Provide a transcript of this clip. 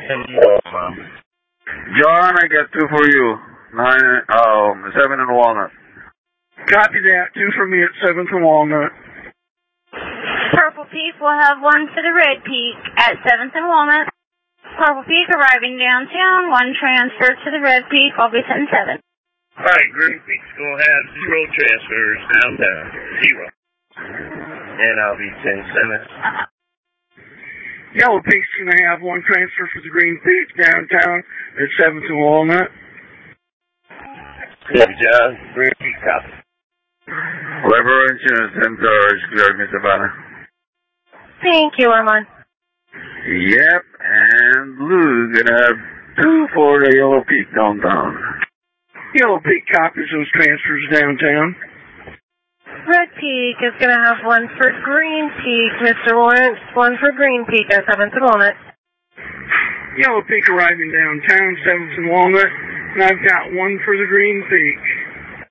John, I got 2 for you. 7 and Walnut. Copy that. 2 for me at 7th and Walnut. Purple Peak will have 1 for the Red Peak at 7th and Walnut. Purple Peak arriving downtown, 1 transfer to the Red Peak. I'll be sending 7. All right, Green Peak's going to have 0 transfers downtown. 0. And I'll be 10-7. Yellow Peak's going to have 1 transfer for the Green Peak downtown at 7th and Walnut. Yeah, John. Green Peak copy. Lever Insurance Center is cleared, Miss Savannah. Thank you, Armand. Yep, and Blue's going to have 2 for the Yellow Peak downtown. Yellow Peak copies those transfers downtown. Red Peak is going to have 1 for Green Peak, Mr. Lawrence. 1 for Green Peak at 7th and Walnut. Yellow Peak arriving downtown, 7th and Walnut. And I've got 1 for the Green Peak.